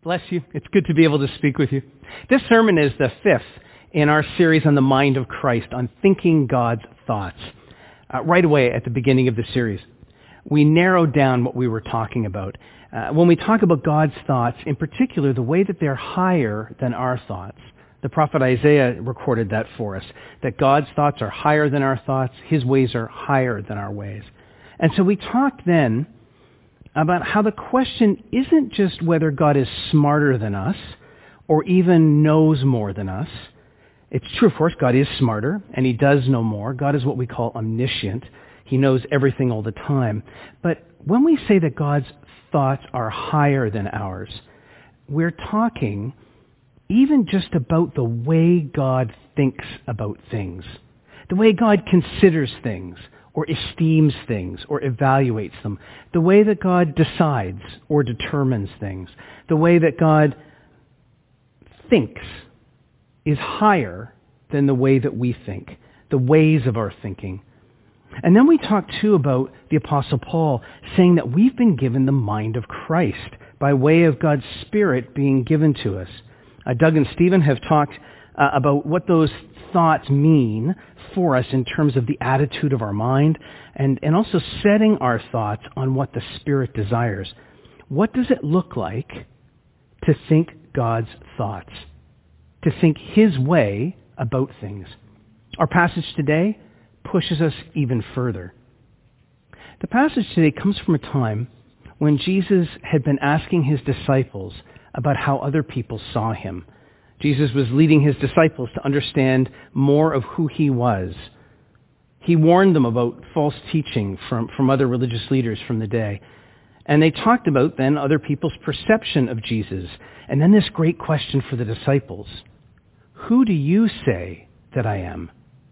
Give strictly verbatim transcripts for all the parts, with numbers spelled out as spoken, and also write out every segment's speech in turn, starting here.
Bless you. It's good to be able to speak with you. This sermon is the fifth in our series on the mind of Christ, on thinking God's thoughts. Uh, right away at the beginning of the series, we narrowed down what we were talking about. Uh, when we talk about God's thoughts, in particular, the way that they're higher than our thoughts. The prophet Isaiah recorded that for us, that God's thoughts are higher than our thoughts, His ways are higher than our ways. And so we talked then about how the question isn't just whether God is smarter than us or even knows more than us. It's true, of course, God is smarter and He does know more. God is what we call omniscient. He knows everything all the time. But when we say that God's thoughts are higher than ours, we're talking even just about the way God thinks about things, the way God considers things or esteems things or evaluates them, the way that God decides or determines things, the way that God thinks is higher than the way that we think, the ways of our thinking. And then we talked too about the Apostle Paul saying that we've been given the mind of Christ by way of God's Spirit being given to us. Uh, Doug and Stephen have talked uh, about what those thoughts mean for us in terms of the attitude of our mind and, and also setting our thoughts on what the Spirit desires. What does it look like to think God's thoughts, to think His way about things? Our passage today pushes us even further. The passage today comes from a time when Jesus had been asking His disciples about how other people saw Him. Jesus was leading His disciples to understand more of who He was. He warned them about false teaching from, from other religious leaders from the day. And they talked about then other people's perception of Jesus. And then this great question for the disciples: who do you say that I am?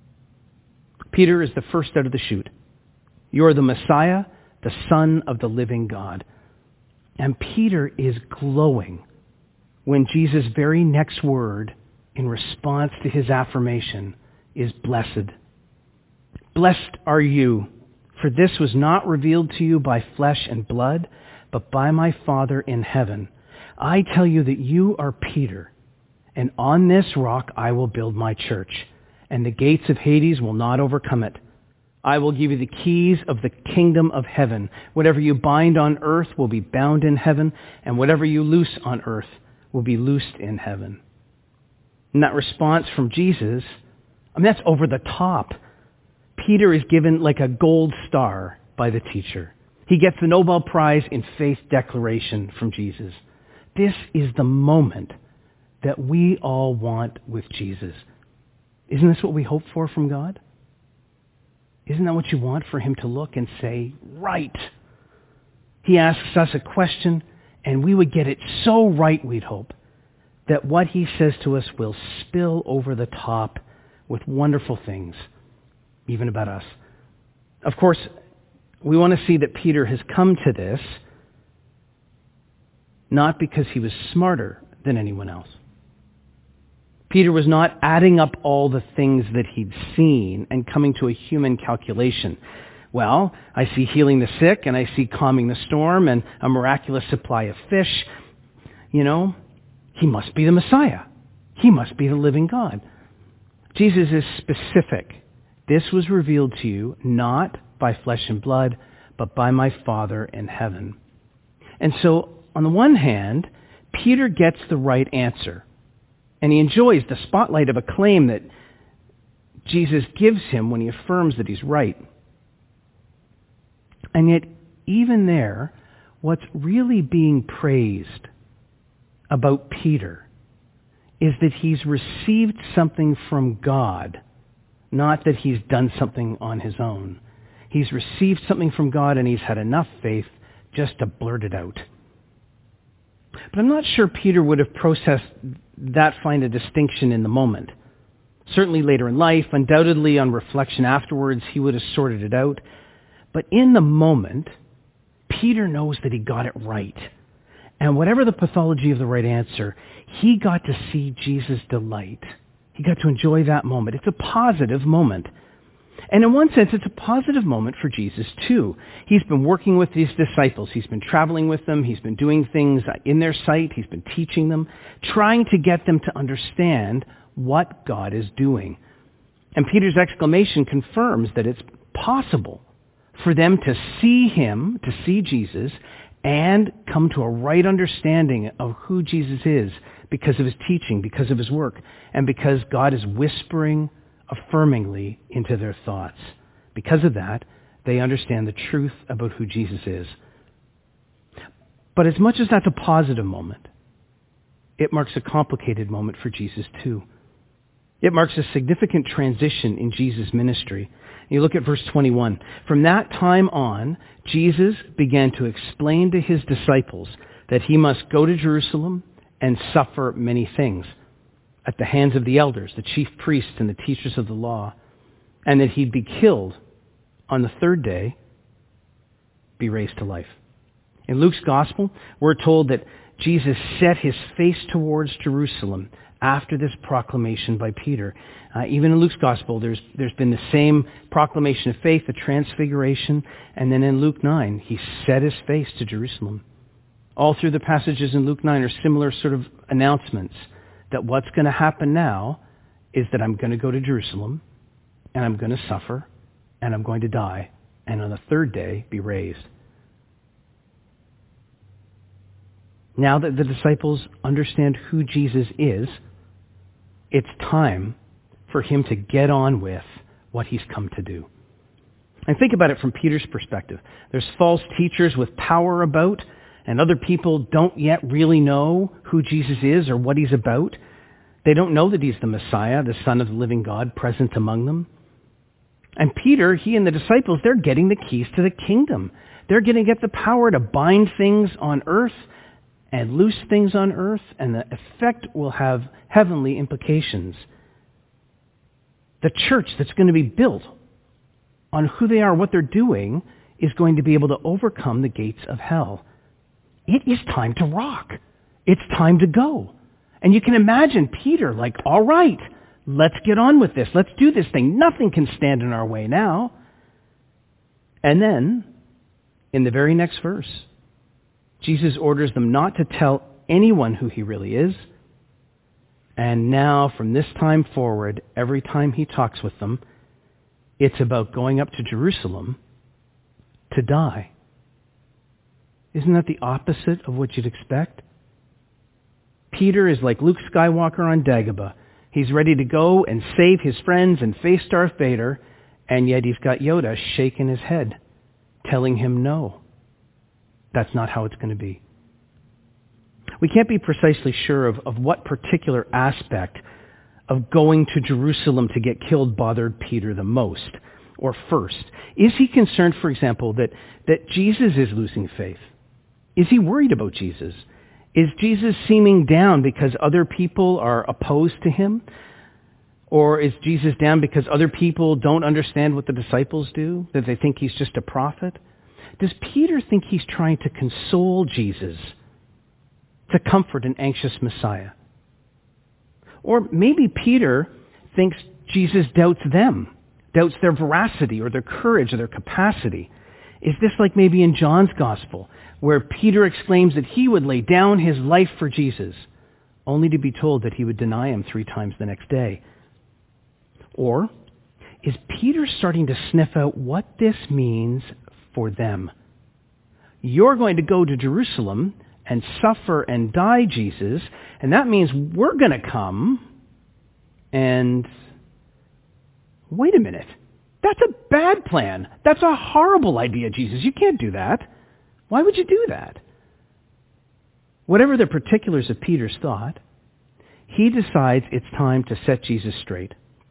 Peter is the first out of the chute. You are the Messiah, the Son of the living God. And Peter is glowing when Jesus' very next word in response to his affirmation is blessed. Blessed are you, for this was not revealed to you by flesh and blood, but by my Father in heaven. I tell you that you are Peter, and on this rock I will build my church, and the gates of Hades will not overcome it. I will give you the keys of the kingdom of heaven. Whatever you bind on earth will be bound in heaven, and whatever you loose on earth will be loosed in heaven. And that response from Jesus, I mean, that's over the top. Peter is given like a gold star by the teacher. He gets the Nobel Prize in faith declaration from Jesus. This is the moment that we all want with Jesus. Isn't this what we hope for from God? Isn't that what you want, for Him to look and say, right? He asks us a question, and we would get it so right, we'd hope, that what He says to us will spill over the top with wonderful things, even about us. Of course, we want to see that Peter has come to this not because he was smarter than anyone else. Peter was not adding up all the things that he'd seen and coming to a human calculation. Well, I see healing the sick, and I see calming the storm, and a miraculous supply of fish. You know, He must be the Messiah. He must be the living God. Jesus is specific. This was revealed to you not by flesh and blood, but by my Father in heaven. And so, on the one hand, Peter gets the right answer, and he enjoys the spotlight of acclaim that Jesus gives him when he affirms that he's right. And yet, even there, what's really being praised about Peter is that he's received something from God, not that he's done something on his own. He's received something from God, and he's had enough faith just to blurt it out. But I'm not sure Peter would have processed that fine a distinction in the moment. Certainly later in life, undoubtedly on reflection afterwards, he would have sorted it out. But in the moment, Peter knows that he got it right. And whatever the pathology of the right answer, he got to see Jesus' delight. He got to enjoy that moment. It's a positive moment. And in one sense, it's a positive moment for Jesus, too. He's been working with these disciples. He's been traveling with them. He's been doing things in their sight. He's been teaching them, trying to get them to understand what God is doing. And Peter's exclamation confirms that it's possible for them to see him, to see Jesus, and come to a right understanding of who Jesus is because of his teaching, because of his work, and because God is whispering affirmingly into their thoughts. Because of that, they understand the truth about who Jesus is. But as much as that's a positive moment, it marks a complicated moment for Jesus too. It marks a significant transition in Jesus' ministry. You look at verse twenty-one. From that time on, Jesus began to explain to his disciples that he must go to Jerusalem and suffer many things at the hands of the elders, the chief priests, and the teachers of the law, and that he'd be killed on the third day, be raised to life. In Luke's gospel, we're told that Jesus set his face towards Jerusalem after this proclamation by Peter. Uh, even in Luke's gospel, there's there's been the same proclamation of faith, the transfiguration, and then in Luke nine, he set his face to Jerusalem. All through the passages in Luke nine are similar sort of announcements that what's going to happen now is that I'm going to go to Jerusalem, and I'm going to suffer, and I'm going to die, and on the third day be raised. Now that the disciples understand who Jesus is, it's time for him to get on with what he's come to do. And think about it from Peter's perspective. There's false teachers with power about, and other people don't yet really know who Jesus is or what he's about. They don't know that he's the Messiah, the Son of the living God, present among them. And Peter, he and the disciples, they're getting the keys to the kingdom. They're going to get the power to bind things on earth and loose things on earth, and the effect will have heavenly implications. The church that's going to be built on who they are, what they're doing, is going to be able to overcome the gates of hell. It is time to rock. It's time to go. And you can imagine Peter like, all right, let's get on with this. Let's do this thing. Nothing can stand in our way now. And then, in the very next verse, Jesus orders them not to tell anyone who he really is. And now, from this time forward, every time he talks with them, it's about going up to Jerusalem to die. Isn't that the opposite of what you'd expect? Peter is like Luke Skywalker on Dagobah. He's ready to go and save his friends and face Darth Vader, and yet he's got Yoda shaking his head, telling him no. That's not how it's going to be. We can't be precisely sure of, of what particular aspect of going to Jerusalem to get killed bothered Peter the most, or first. Is he concerned, for example, that, that Jesus is losing faith? Is he worried about Jesus? Is Jesus seeming down because other people are opposed to him? Or is Jesus down because other people don't understand what the disciples do, that they think he's just a prophet? Does Peter think he's trying to console Jesus, to comfort an anxious Messiah? Or maybe Peter thinks Jesus doubts them, doubts their veracity or their courage or their capacity. Is this like maybe in John's Gospel, where Peter exclaims that he would lay down his life for Jesus, only to be told that he would deny him three times the next day? Or is Peter starting to sniff out what this means for them? You're going to go to Jerusalem and suffer and die, Jesus, and that means we're going to come and... Wait a minute. That's a bad plan. That's a horrible idea, Jesus. You can't do that. Why would you do that? Whatever the particulars of Peter's thought, he decides it's time to set Jesus straight.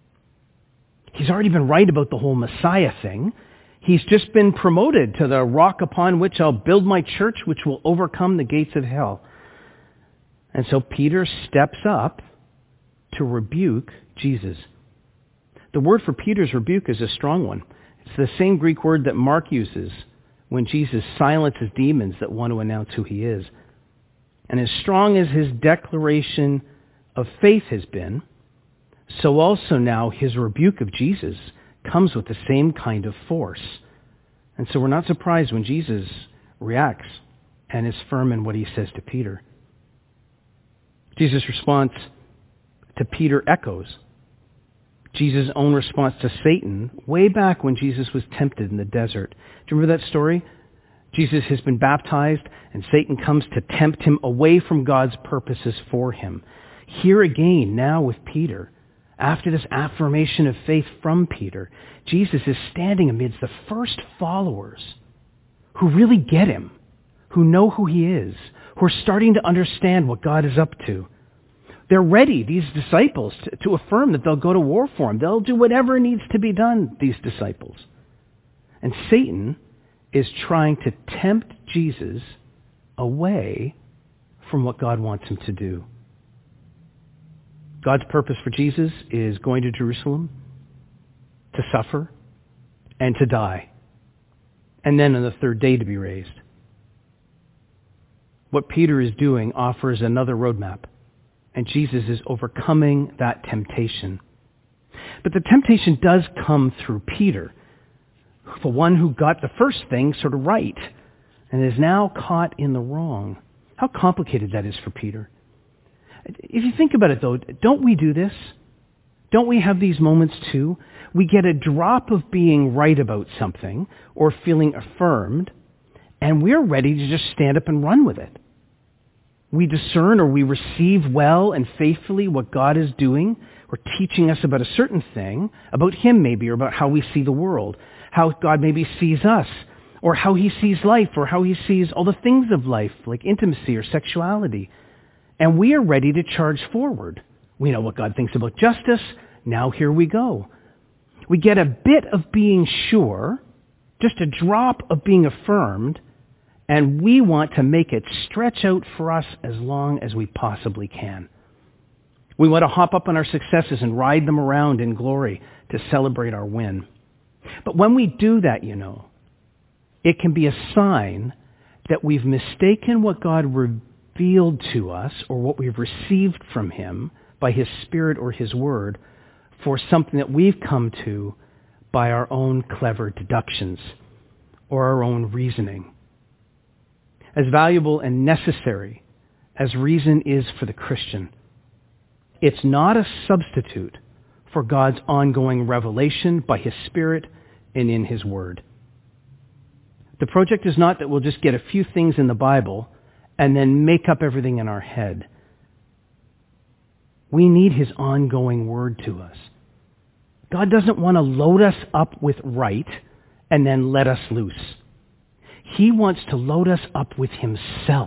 He's already been right about the whole Messiah thing. He's just been promoted to the rock upon which I'll build my church, which will overcome the gates of hell. And so Peter steps up to rebuke Jesus. The word for Peter's rebuke is a strong one. It's the same Greek word that Mark uses when Jesus silences demons that want to announce who he is. And as strong as his declaration of faith has been, so also now his rebuke of Jesus comes with the same kind of force. And so we're not surprised when Jesus reacts and is firm in what he says to Peter. Jesus' response to Peter echoes Jesus' own response to Satan way back when Jesus was tempted in the desert. Do you remember that story? Jesus has been baptized, and Satan comes to tempt him away from God's purposes for him. Here again, now with Peter, after this affirmation of faith from Peter, Jesus is standing amidst the first followers who really get him, who know who he is, who are starting to understand what God is up to. They're ready, these disciples, to, to affirm that they'll go to war for him. They'll do whatever needs to be done, these disciples. And Satan is trying to tempt Jesus away from what God wants him to do. God's purpose for Jesus is going to Jerusalem to suffer and to die, and then on the third day to be raised. What Peter is doing offers another roadmap, and Jesus is overcoming that temptation. But the temptation does come through Peter, the one who got the first thing sort of right and is now caught in the wrong. How complicated that is for Peter. If you think about it, though, don't we do this? Don't we have these moments too? We get a drop of being right about something or feeling affirmed, and we're ready to just stand up and run with it. We discern or we receive well and faithfully what God is doing or teaching us about a certain thing, about him maybe, or about how we see the world, how God maybe sees us, or how he sees life, or how he sees all the things of life, like intimacy or sexuality. And we are ready to charge forward. We know what God thinks about justice. Now here we go. We get a bit of being sure, just a drop of being affirmed, and we want to make it stretch out for us as long as we possibly can. We want to hop up on our successes and ride them around in glory to celebrate our win. But when we do that, you know, it can be a sign that we've mistaken what God revealed to us or what we've received from him by his Spirit or his word for something that we've come to by our own clever deductions or our own reasoning. As valuable and necessary as reason is for the Christian, it's not a substitute for God's ongoing revelation by his Spirit and in his word. The project is not that we'll just get a few things in the Bible and then make up everything in our head. We need his ongoing word to us. God doesn't want to load us up with right and then let us loose. He wants to load us up with himself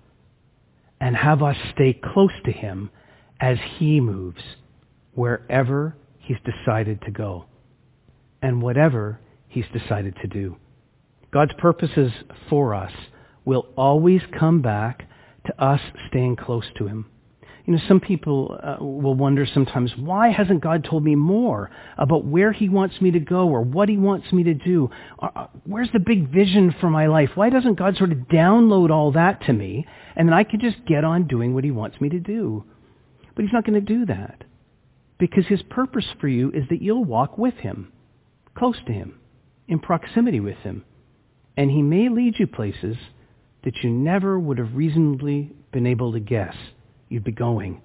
and have us stay close to him as he moves wherever he's decided to go and whatever he's decided to do. God's purposes for us will always come back to us staying close to him. You know, some people uh, will wonder sometimes, why hasn't God told me more about where he wants me to go or what he wants me to do? Uh, where's the big vision for my life? Why doesn't God sort of download all that to me and then I can just get on doing what he wants me to do? But he's not going to do that because his purpose for you is that you'll walk with him, close to him, in proximity with him. And he may lead you places that you never would have reasonably been able to guess you'd be going.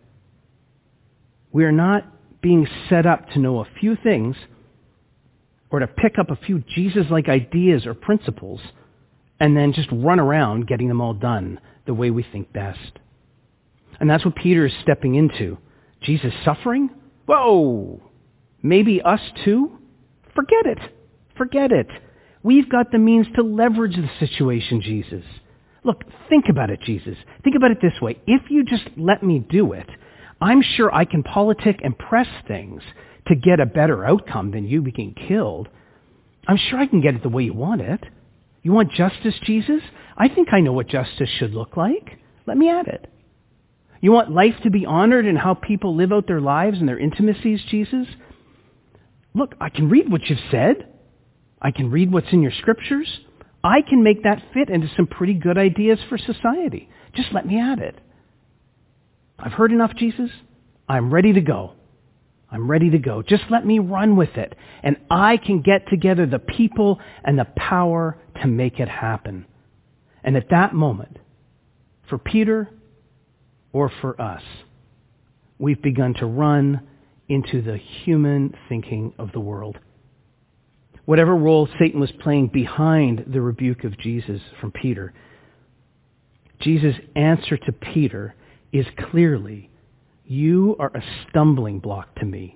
We are not being set up to know a few things or to pick up a few Jesus-like ideas or principles and then just run around getting them all done the way we think best. And that's what Peter is stepping into. Jesus suffering? Whoa! Maybe us too? Forget it. Forget it. We've got the means to leverage the situation, Jesus. Look, think about it, Jesus. Think about it this way. If you just let me do it, I'm sure I can politic and press things to get a better outcome than you being killed. I'm sure I can get it the way you want it. You want justice, Jesus? I think I know what justice should look like. Let me at it. You want life to be honored and how people live out their lives and their intimacies, Jesus? Look, I can read what you've said. I can read what's in your scriptures. I can make that fit into some pretty good ideas for society. Just let me at it. I've heard enough, Jesus. I'm ready to go. I'm ready to go. Just let me run with it. And I can get together the people and the power to make it happen. And at that moment, for Peter or for us, we've begun to run into the human thinking of the world. Whatever role Satan was playing behind the rebuke of Jesus from Peter, Jesus' answer to Peter is clearly, you are a stumbling block to me.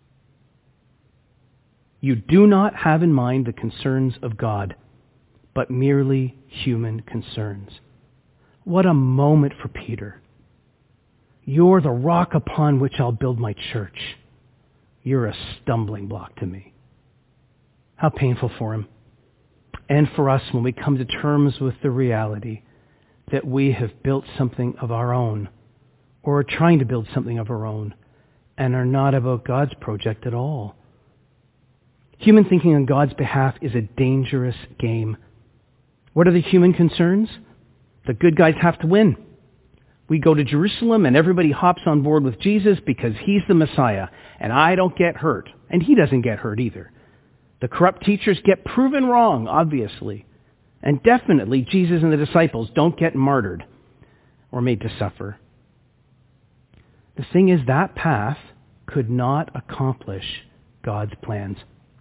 You do not have in mind the concerns of God, but merely human concerns. What a moment for Peter. You're the rock upon which I'll build my church. You're a stumbling block to me. How painful for him. And for us when we come to terms with the reality that we have built something of our own, or are trying to build something of our own, and are not about God's project at all. Human thinking on God's behalf is a dangerous game. What are the human concerns? The good guys have to win. We go to Jerusalem and everybody hops on board with Jesus because he's the Messiah, and I don't get hurt, and he doesn't get hurt either. The corrupt teachers get proven wrong, obviously. And definitely Jesus and the disciples don't get martyred or made to suffer. The thing is, that path could not accomplish God's plans.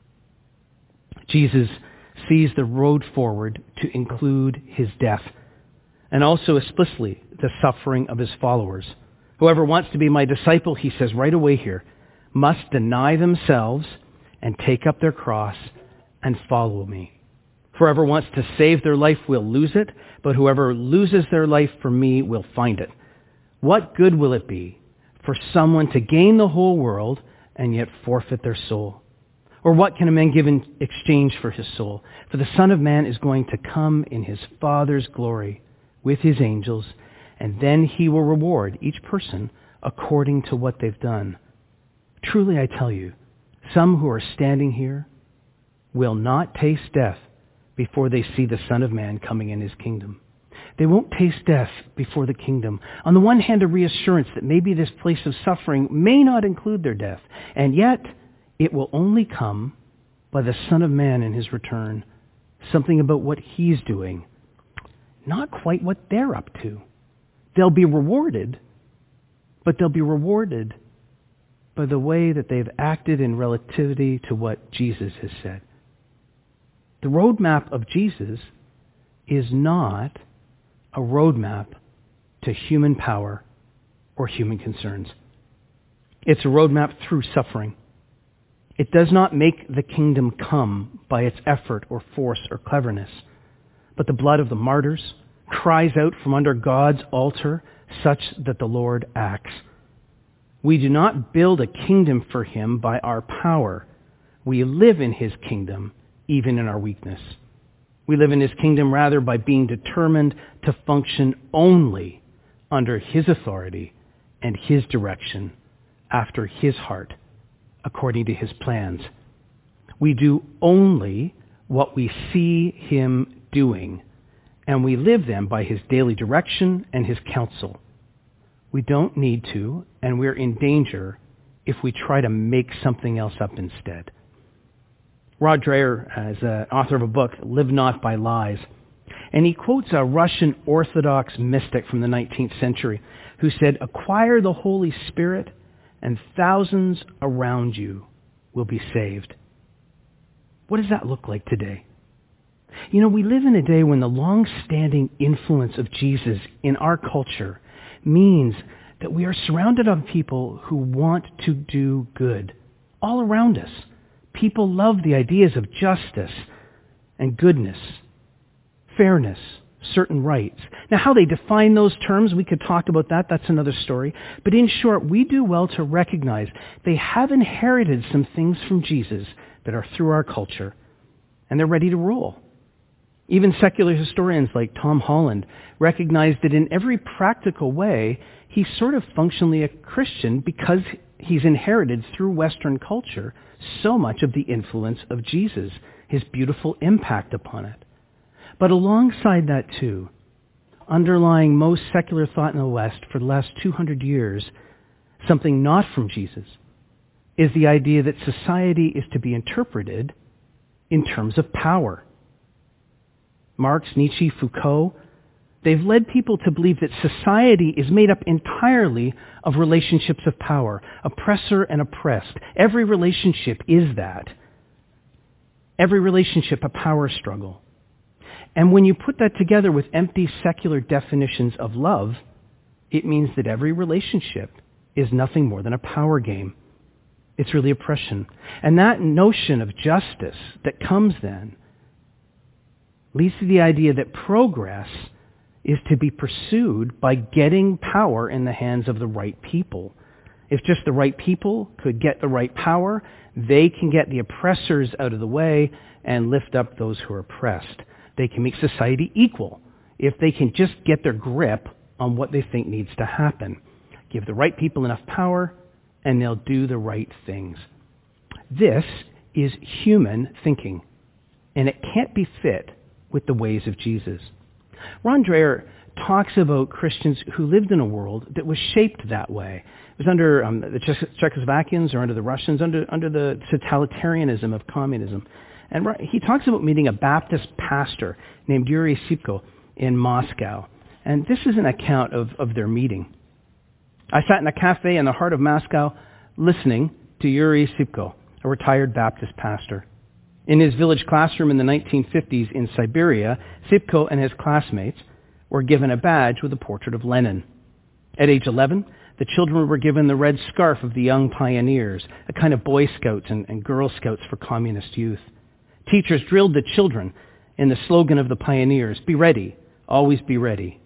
Jesus sees the road forward to include his death, and also explicitly the suffering of his followers. Whoever wants to be my disciple, he says right away here, must deny themselves and take up their cross and follow me. Whoever wants to save their life will lose it, but whoever loses their life for me will find it. What good will it be for someone to gain the whole world and yet forfeit their soul? Or what can a man give in exchange for his soul? For the Son of Man is going to come in his Father's glory with his angels, and then he will reward each person according to what they've done. Truly I tell you, some who are standing here will not taste death before they see the Son of Man coming in his kingdom. They won't taste death before the kingdom. On the one hand, a reassurance that maybe this place of suffering may not include their death, and yet it will only come by the Son of Man in his return, something about what he's doing, not quite what they're up to. They'll be rewarded, but they'll be rewarded by the way that they've acted in relativity to what Jesus has said. The roadmap of Jesus is not a roadmap to human power or human concerns. It's a roadmap through suffering. It does not make the kingdom come by its effort or force or cleverness, but the blood of the martyrs cries out from under God's altar such that the Lord acts. We do not build a kingdom for him by our power. We live in his kingdom even in our weakness. We live in his kingdom rather by being determined to function only under his authority and his direction after his heart, according to his plans. We do only what we see him doing, and we live then by his daily direction and his counsel. We don't need to, and we're in danger if we try to make something else up instead. Rod Dreher is an author of a book, Live Not by Lies, and he quotes a Russian Orthodox mystic from the nineteenth century who said, "Acquire the Holy Spirit and thousands around you will be saved." What does that look like today? You know, we live in a day when the long-standing influence of Jesus in our culture means that we are surrounded on people who want to do good all around us. People love the ideas of justice and goodness, fairness, certain rights. Now, how they define those terms, we could talk about that. That's another story. But in short, we do well to recognize they have inherited some things from Jesus that are through our culture, and they're ready to roll. Even secular historians like Tom Holland recognize that in every practical way, he's sort of functionally a Christian because he's inherited through Western culture so much of the influence of Jesus, his beautiful impact upon it. But alongside that too, underlying most secular thought in the West for the last two hundred years, something not from Jesus, is the idea that society is to be interpreted in terms of power. Marx, Nietzsche, Foucault, they've led people to believe that society is made up entirely of relationships of power, oppressor and oppressed. Every relationship is that. Every relationship a power struggle. And when you put that together with empty secular definitions of love, it means that every relationship is nothing more than a power game. It's really oppression. And that notion of justice that comes then leads to the idea that progress is to be pursued by getting power in the hands of the right people. If just the right people could get the right power, they can get the oppressors out of the way and lift up those who are oppressed. They can make society equal if they can just get their grip on what they think needs to happen. Give the right people enough power, and they'll do the right things. This is human thinking, and it can't be fit with the ways of Jesus. Ron Dreher talks about Christians who lived in a world that was shaped that way. It was under um, the Czechoslovakians or under the Russians, under, under the totalitarianism of communism. And he talks about meeting a Baptist pastor named Yuri Sipko in Moscow. And this is an account of, of their meeting. I sat in a cafe in the heart of Moscow listening to Yuri Sipko, a retired Baptist pastor. In his village classroom in the nineteen fifties in Siberia, Sipko and his classmates were given a badge with a portrait of Lenin. At age eleven, the children were given the red scarf of the Young Pioneers, a kind of Boy Scouts and, and Girl Scouts for communist youth. Teachers drilled the children in the slogan of the pioneers, "Be ready, always be ready."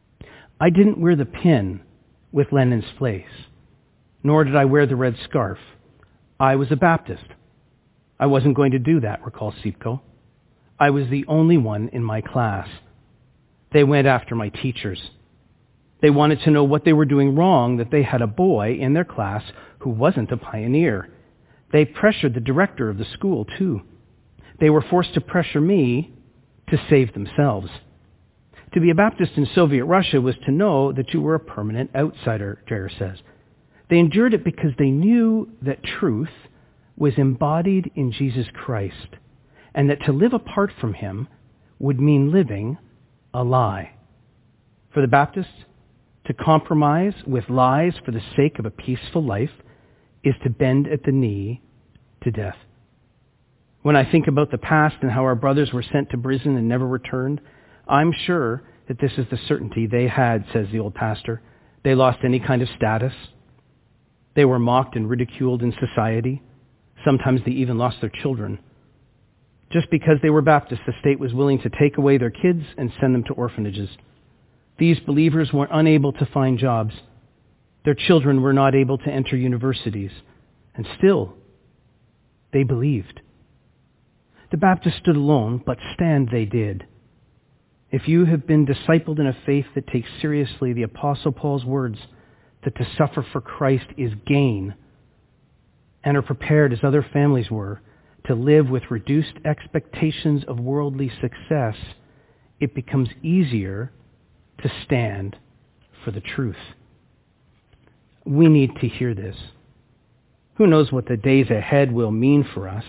I didn't wear the pin with Lenin's face, nor did I wear the red scarf. I was a Baptist. I wasn't going to do that, recalls Sipko. I was the only one in my class. They went after my teachers. They wanted to know what they were doing wrong that they had a boy in their class who wasn't a pioneer. They pressured the director of the school, too. They were forced to pressure me to save themselves. To be a Baptist in Soviet Russia was to know that you were a permanent outsider, Dreher says. They endured it because they knew that truth was embodied in Jesus Christ, and that to live apart from him would mean living a lie. For the Baptists, to compromise with lies for the sake of a peaceful life is to bend at the knee to death. When I think about the past and how our brothers were sent to prison and never returned, I'm sure that this is the certainty they had, says the old pastor. They lost any kind of status. They were mocked and ridiculed in society. Sometimes they even lost their children. Just because they were Baptists, the state was willing to take away their kids and send them to orphanages. These believers were unable to find jobs. Their children were not able to enter universities. And still, they believed. The Baptists stood alone, but stand they did. If you have been discipled in a faith that takes seriously the Apostle Paul's words that to suffer for Christ is gain, and are prepared, as other families were, to live with reduced expectations of worldly success, it becomes easier to stand for the truth. We need to hear this. Who knows what the days ahead will mean for us?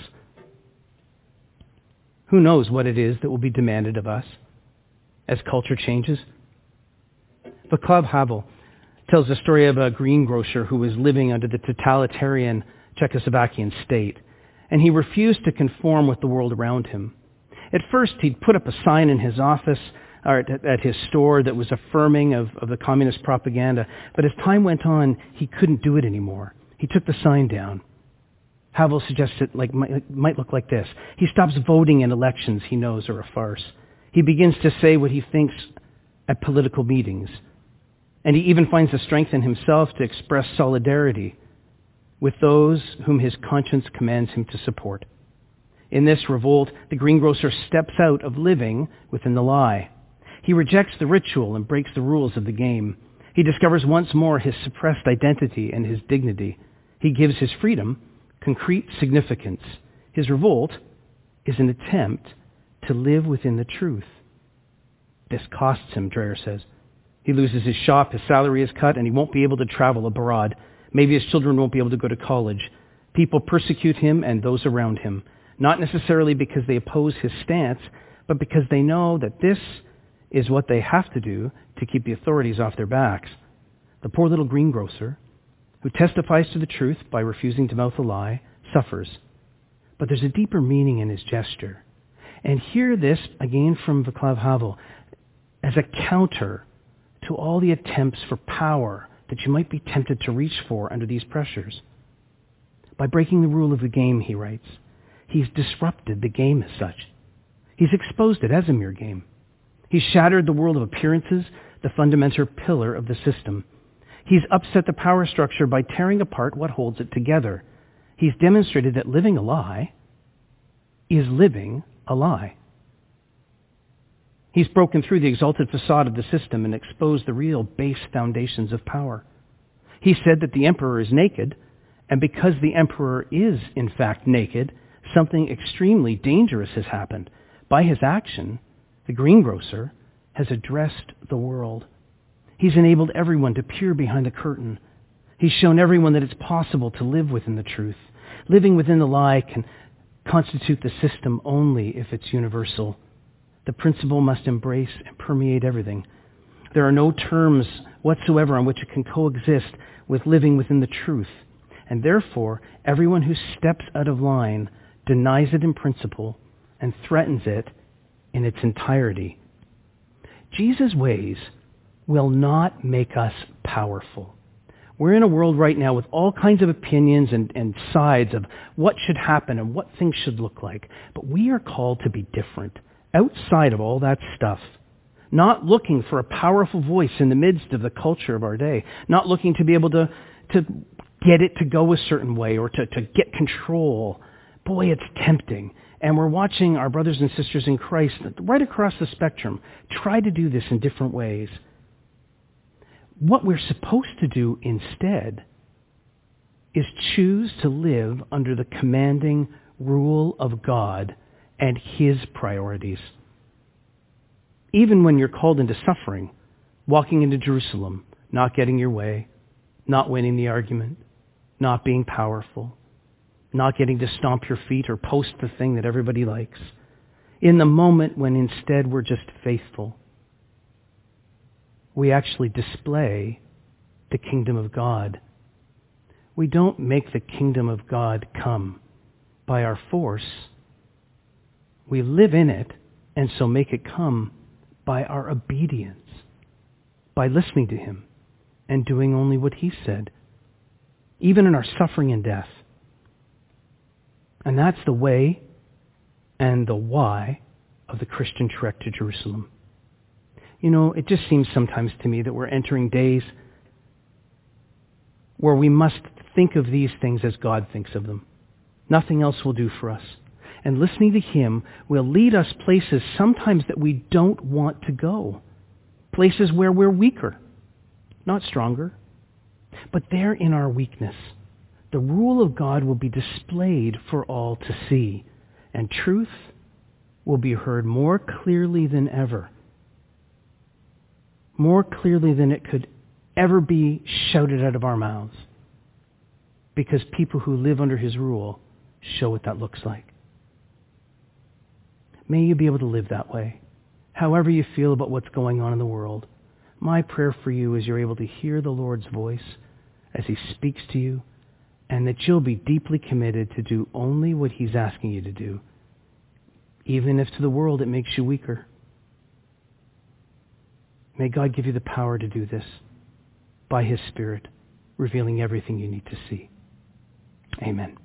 Who knows what it is that will be demanded of us as culture changes? Václav Havel tells the story of a greengrocer who was living under the totalitarian Czechoslovakian state, and he refused to conform with the world around him. At first, he'd put up a sign in his office or at his store that was affirming of, of the communist propaganda, but as time went on, he couldn't do it anymore. He took the sign down. Havel suggests it like, might, might look like this. He stops voting in elections he knows are a farce. He begins to say what he thinks at political meetings. And he even finds the strength in himself to express solidarity with those whom his conscience commands him to support. In this revolt, the greengrocer steps out of living within the lie. He rejects the ritual and breaks the rules of the game. He discovers once more his suppressed identity and his dignity. He gives his freedom concrete significance. His revolt is an attempt to live within the truth. This costs him, Dreher says. He loses his shop, his salary is cut, and he won't be able to travel abroad. Maybe his children won't be able to go to college. People persecute him and those around him, not necessarily because they oppose his stance, but because they know that this is what they have to do to keep the authorities off their backs. The poor little greengrocer, who testifies to the truth by refusing to mouth a lie, suffers. But there's a deeper meaning in his gesture. And hear this, again from Václav Havel, as a counter to all the attempts for power that you might be tempted to reach for under these pressures. By breaking the rule of the game, he writes, he's disrupted the game as such. He's exposed it as a mere game. He's shattered the world of appearances, the fundamental pillar of the system. He's upset the power structure by tearing apart what holds it together. He's demonstrated that living a lie is living a lie. He's broken through the exalted facade of the system and exposed the real base foundations of power. He said that the emperor is naked, and because the emperor is, in fact, naked, something extremely dangerous has happened. By his action, the greengrocer has addressed the world. He's enabled everyone to peer behind the curtain. He's shown everyone that it's possible to live within the truth. Living within the lie can constitute the system only if it's universal. The principle must embrace and permeate everything. There are no terms whatsoever on which it can coexist with living within the truth. And therefore, everyone who steps out of line denies it in principle and threatens it in its entirety. Jesus' ways will not make us powerful. We're in a world right now with all kinds of opinions and, and sides of what should happen and what things should look like. But we are called to be different, outside of all that stuff. Not looking for a powerful voice in the midst of the culture of our day. Not looking to be able to, to get it to go a certain way or to, to get control. Boy, it's tempting. And we're watching our brothers and sisters in Christ right across the spectrum try to do this in different ways. What we're supposed to do instead is choose to live under the commanding rule of God and His priorities. Even when you're called into suffering, walking into Jerusalem, not getting your way, not winning the argument, not being powerful, not getting to stomp your feet or post the thing that everybody likes, in the moment when instead we're just faithful, we actually display the kingdom of God. We don't make the kingdom of God come by our force. We live in it and so make it come by our obedience, by listening to Him and doing only what He said, even in our suffering and death. And that's the way and the why of the Christian trek to Jerusalem. You know, it just seems sometimes to me that we're entering days where we must think of these things as God thinks of them. Nothing else will do for us. And listening to Him will lead us places sometimes that we don't want to go. Places where we're weaker, not stronger. But there in our weakness, the rule of God will be displayed for all to see, and truth will be heard more clearly than ever. More clearly than it could ever be shouted out of our mouths. Because people who live under His rule show what that looks like. May you be able to live that way, however you feel about what's going on in the world. My prayer for you is you're able to hear the Lord's voice as He speaks to you, and that you'll be deeply committed to do only what He's asking you to do, even if to the world it makes you weaker. May God give you the power to do this by His Spirit, revealing everything you need to see. Amen.